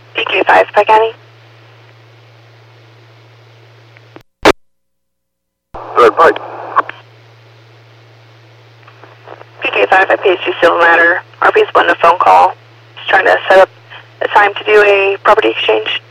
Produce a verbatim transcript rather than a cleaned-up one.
P K five, Pike County. Third Pike. P K five, I paged you civil matter. R P's wanting a phone call. Just trying to set up a time to do a property exchange.